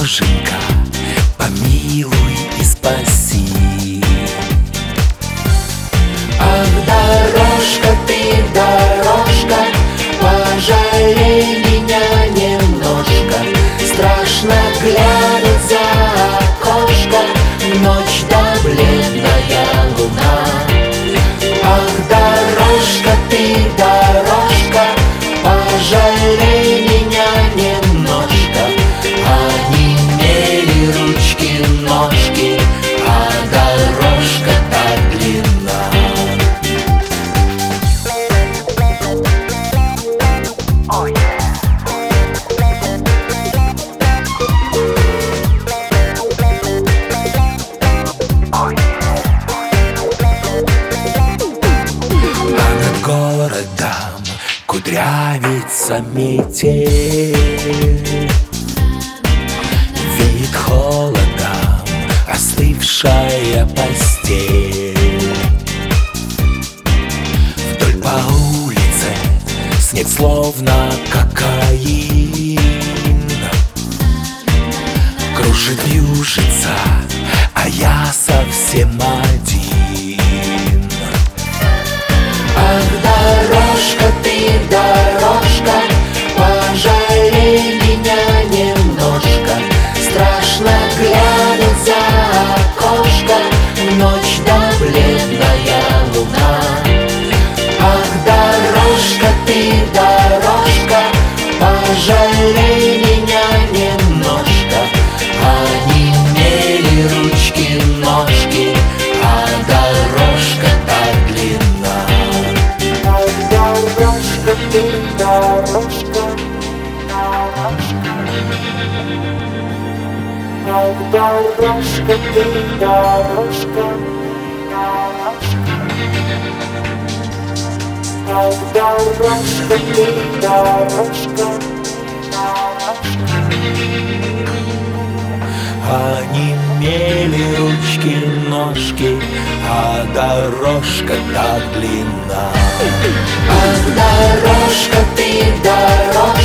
Боженька, помилуй и спаси. Ах, дорожка ты, дорожка, пожалей меня немножко. Страшно глянуть за окошко, ночь да бледная луна. Ах, дорожка ты, дорожка, пожалей меня немножко. Онемели ручки, ножки, а дорожка так длинна. А над городом кудрявится метель, веет холодом остывшая постель. Вдоль по улице снег словно кокаин, кружит, вьюжится, а я совсем один. Ах, дорожка ты, дорожка, пожалей меня немножко. Страшно глянуть за окошко, ночь да бледная луна. Ах, дорожка ты, дорожка, пожалей меня немножко. Онемели ручки, ножки, а дорожка так длинна. Ах, дорожка ты, дорожка, ах, дорожка ты, дорожка, ах, дорожка ты, дорожка. Онемели ручки, ножки, а дорожка так длинна. Ах, дорожка ты, дорожка,